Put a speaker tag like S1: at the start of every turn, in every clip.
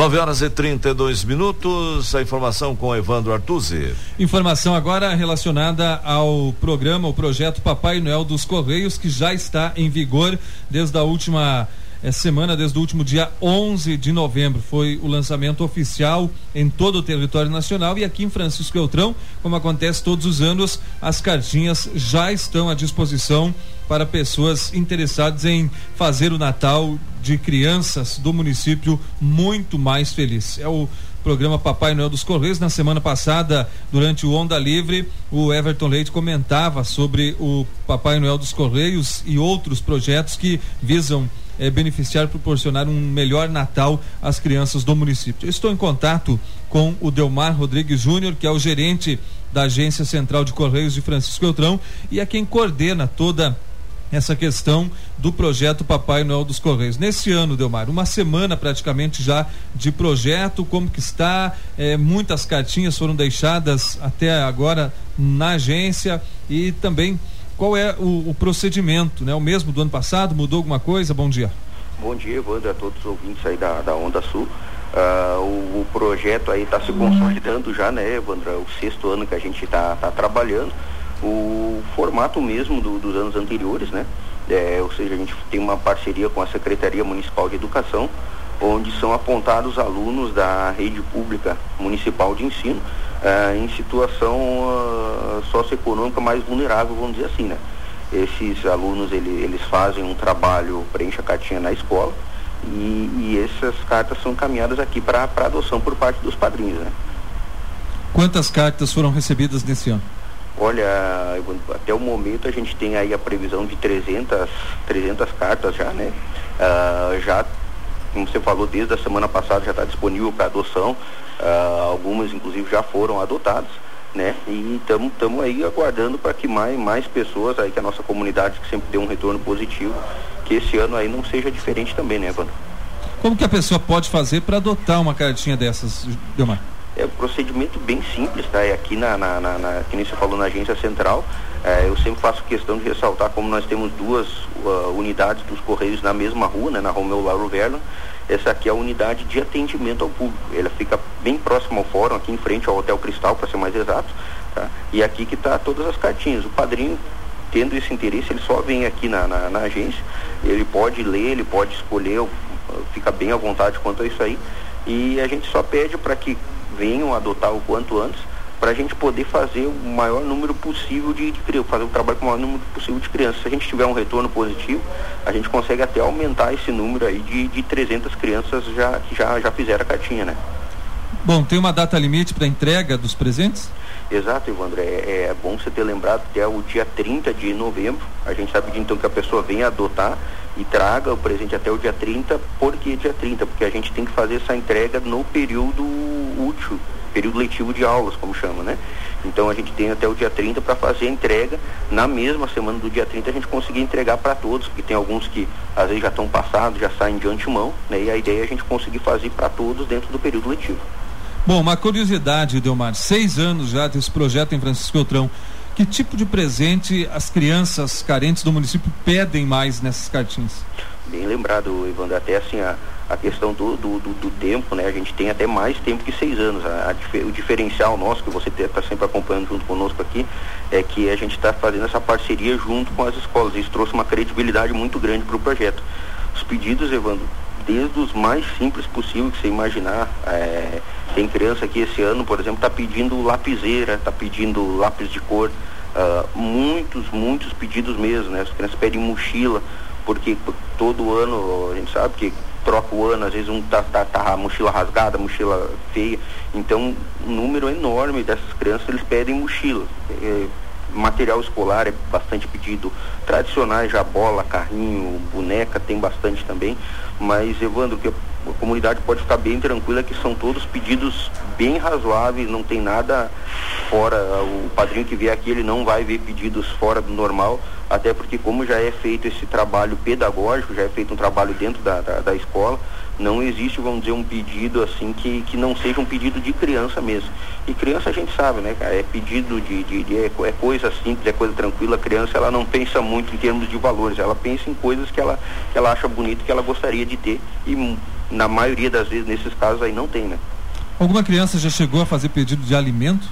S1: 9h32. A informação com Evandro Artuzzi.
S2: Informação agora relacionada ao programa, o projeto Papai Noel dos Correios, que já está em vigor desde a última semana, desde o último dia 11 de novembro. Foi o lançamento oficial em todo o território nacional, e aqui em Francisco Beltrão, como acontece todos os anos, as cartinhas já estão à disposição para pessoas interessadas em fazer o Natal de crianças do município muito mais feliz. É o programa Papai Noel dos Correios. Na semana passada, durante o Onda Livre, o Everton Leite comentava sobre o Papai Noel dos Correios e outros projetos que visam beneficiar, proporcionar um melhor Natal às crianças do município. Eu estou em contato com o Delmar Rodrigues Júnior, que é o gerente da Agência Central de Correios de Francisco Beltrão e é quem coordena toda essa questão do projeto Papai Noel dos Correios. Nesse ano, Delmar, uma semana praticamente já de projeto, como que está? Muitas cartinhas foram deixadas até agora na agência, e também qual é o procedimento, né? O mesmo do ano passado? Mudou alguma coisa? Bom dia.
S3: Bom dia, Evandro, a todos os ouvintes aí da Onda Sul. O projeto aí está se consolidando já, né, Evandro? É o 6º ano que a gente está trabalhando. O formato mesmo dos anos anteriores, né? Ou seja, a gente tem uma parceria com a Secretaria Municipal de Educação, onde são apontados alunos da rede pública municipal de ensino em situação socioeconômica mais vulnerável, vamos dizer assim, né? Esses alunos, eles fazem um trabalho, preenche a cartinha na escola, e essas cartas são encaminhadas aqui para adoção por parte dos padrinhos, né?
S2: Quantas cartas foram recebidas nesse ano?
S3: Olha, até o momento a gente tem aí a previsão de 300 cartas já, né? Já, como você falou, desde a semana passada já está disponível para adoção, algumas inclusive já foram adotadas, né? E estamos aí aguardando para que mais pessoas aí, que a nossa comunidade que sempre deu um retorno positivo, que esse ano aí não seja diferente também, né, Evandro?
S2: Como que a pessoa pode fazer para adotar uma cartinha dessas, Delmar?
S3: É um procedimento bem simples, tá? Aqui que nem você falou, na agência central, eu sempre faço questão de ressaltar como nós temos duas unidades dos Correios na mesma rua, né? Na Romeu Lauro Vernon. Essa aqui é a unidade de atendimento ao público. Ela fica bem próxima ao fórum, aqui em frente ao Hotel Cristal, para ser mais exato, tá? E aqui que tá todas as cartinhas. O padrinho, tendo esse interesse, ele só vem aqui na agência, ele pode ler, ele pode escolher, fica bem à vontade quanto a isso aí, e a gente só pede para que venham adotar o quanto antes, para a gente poder fazer o maior número possível de crianças, fazer o trabalho com o maior número possível de crianças. Se a gente tiver um retorno positivo, a gente consegue até aumentar esse número aí de 300 crianças que já fizeram a cartinha, né?
S2: Bom, tem uma data limite para entrega dos presentes?
S3: Exato, Evandro, é bom você ter lembrado que é o dia 30 de novembro, a gente está pedindo então que a pessoa venha adotar e traga o presente até o dia 30. Por que dia 30? Porque a gente tem que fazer essa entrega no período útil, período letivo de aulas, como chama, né? Então a gente tem até o dia 30 para fazer a entrega. Na mesma semana do dia 30 a gente conseguir entregar para todos, porque tem alguns que às vezes já estão passados, já saem de antemão, né? E a ideia é a gente conseguir fazer para todos dentro do período letivo.
S2: Bom, uma curiosidade, Delmar, 6 anos já desse projeto em Francisco Beltrão. Que tipo de presente as crianças carentes do município pedem mais nessas cartinhas?
S3: Bem lembrado, Evandro, até assim a questão do tempo, né? A gente tem até mais tempo que 6 anos. O diferencial nosso, que você está sempre acompanhando junto conosco aqui, é que a gente está fazendo essa parceria junto com as escolas. Isso trouxe uma credibilidade muito grande para o projeto. Os pedidos, Evandro, desde os mais simples possível que você imaginar. Tem criança que esse ano, por exemplo, está pedindo lapiseira, está pedindo lápis de cor, muitos pedidos mesmo, né? As crianças pedem mochila, porque todo ano a gente sabe que troca o ano, às vezes tá a mochila rasgada, mochila feia, então um número enorme dessas crianças, eles pedem mochila. Material escolar é bastante pedido, tradicionais já, bola, carrinho, boneca, tem bastante também, mas, Evandro, que a comunidade pode ficar bem tranquila que são todos pedidos bem razoáveis, não tem nada fora. O padrinho que vier aqui, ele não vai ver pedidos fora do normal, até porque como já é feito esse trabalho pedagógico, já é feito um trabalho dentro da escola, não existe, vamos dizer, um pedido assim que não seja um pedido de criança mesmo. E criança a gente sabe, né, cara, é pedido é coisa simples, é coisa tranquila. A criança, ela não pensa muito em termos de valores, ela pensa em coisas que ela acha bonito, que ela gostaria de ter, e na maioria das vezes, nesses casos aí, não tem, né?
S2: Alguma criança já chegou a fazer pedido de alimento?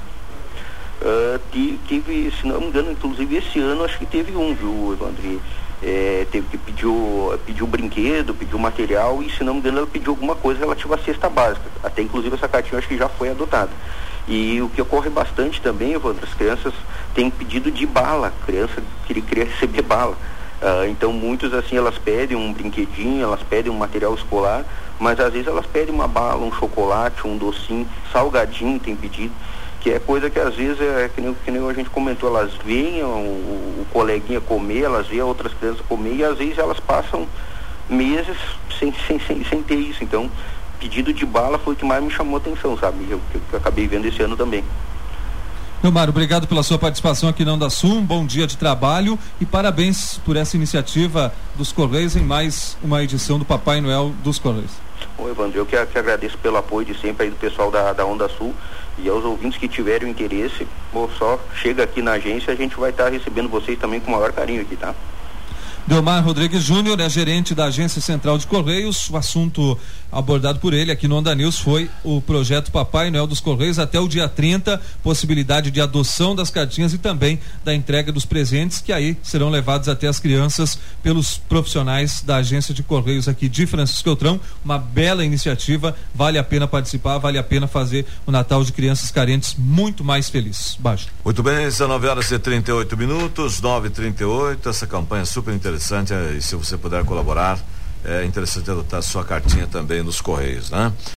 S3: Teve, se não me engano, inclusive esse ano, acho que teve um, viu, Evandro? Teve que pediu brinquedo, pediu material e, se não me engano, ela pediu alguma coisa relativa à cesta básica. Até, inclusive, essa cartinha acho que já foi adotada. E o que ocorre bastante também, Evandro, as crianças têm pedido de bala, criança queria receber bala. Então, muitos, assim, elas pedem um brinquedinho, elas pedem um material escolar, mas às vezes elas pedem uma bala, um chocolate, um docinho, salgadinho tem pedido, que é coisa que às vezes que nem a gente comentou, elas veem o coleguinha comer, elas veem outras crianças comer e às vezes elas passam meses sem ter isso. Então, pedido de bala foi o que mais me chamou a atenção, sabe? Eu acabei vendo esse ano também.
S2: Delmar, obrigado pela sua participação aqui na Onda Sul, um bom dia de trabalho e parabéns por essa iniciativa dos Correios em mais uma edição do Papai Noel dos Correios.
S3: Ô, Evandro, eu que agradeço pelo apoio de sempre aí do pessoal da Onda Sul e aos ouvintes que tiverem o interesse, só chega aqui na agência, a gente vai estar recebendo vocês também com o maior carinho aqui, tá?
S2: Delmar Rodrigues Júnior é gerente da Agência Central de Correios. O assunto abordado por ele aqui no Onda News foi o projeto Papai Noel dos Correios até o dia 30, possibilidade de adoção das cartinhas e também da entrega dos presentes, que aí serão levados até as crianças pelos profissionais da Agência de Correios aqui de Francisco Beltrão. Uma bela iniciativa, vale a pena participar, vale a pena fazer o Natal de crianças carentes muito mais feliz. Baixo.
S1: Muito bem, são 9h38, 9h38, essa campanha é super interessante e se você puder colaborar, é interessante adotar sua cartinha também nos Correios, né?